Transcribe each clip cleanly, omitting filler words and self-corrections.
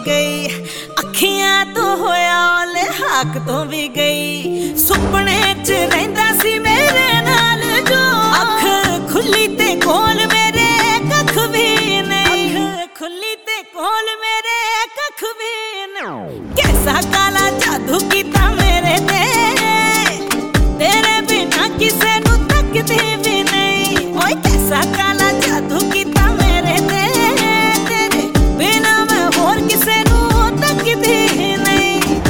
गई, अखियां तो होया ओले हाक तो भी गई। सुपने च रहिंदा सी मेरे नाल जो, अख खुली ते कोल मेरे कख भी नहीं, अख खुली ते कोल मेरे कख भी नहीं। कैसा काला जादू कीता मेरे ते, तेरे बिना किसे नू तकदी भी नहीं। ओए कैसा काला जादू कीता मेरे ते, तेरे बिना मैं होर किसे नू तकदी नहीं।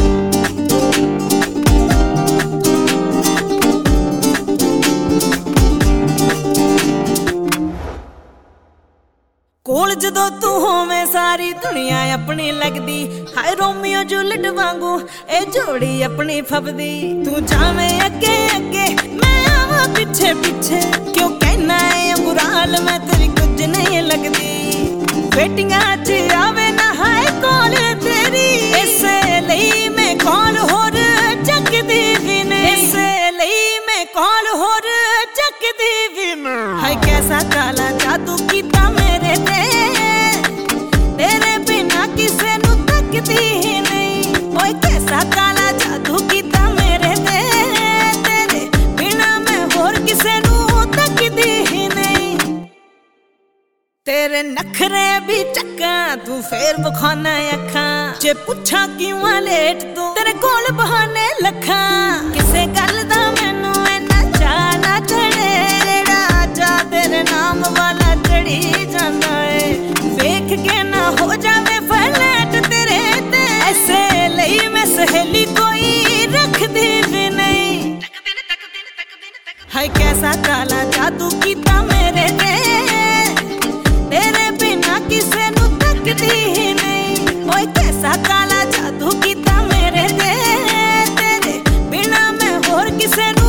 कोल जदों तू होवे सारी दुनिया अपनी लगदी, हाय रोमियो जूलियट वांगू ए जोड़ी अपनी फबदी। तू जावे अगे अगे मैं आवां पिछे पिछे, क्यों कहना है बुरा हाल मैं तेरी कुछ नहीं लगदी। वेटिंगां च आवे ना हाय कॉल तेरी, इसे लई मैं कॉल होर चकदी भी नहीं, इसे लई मैं कॉल होर चकदी भी नहीं। हाय कैसा काला जादू कीता मेरे ते, तेरे बिना किसे नू तकदी ही नहीं। ओए कैसा काला जादू कीता मेरे ते, तेरे बिना मैं होर किसे नू तकदी ही नहीं। तेरे नखरे भी चक्का तू फेर बखाना अखां, जे पुछां क्यों लेट तू तेरे कोल बहाने लखां। किसे गल दा मैनू इन्ना चा ना चढ़े, जेड़ा चा तेरे नाम वाला चढ़ी जांदा है। वेख के ना हो जावे फ्लैट तेरे ते, ऐसे लई मैं सहेली कोई रखदी भी नहीं। हाय कैसा काला जादू कीता मेरे ते, तेरे बिना किसे नू तकदी ही नहीं। ओए कैसा काला जादू कीता मेरे ते, तेरे बिना मैं होर किसे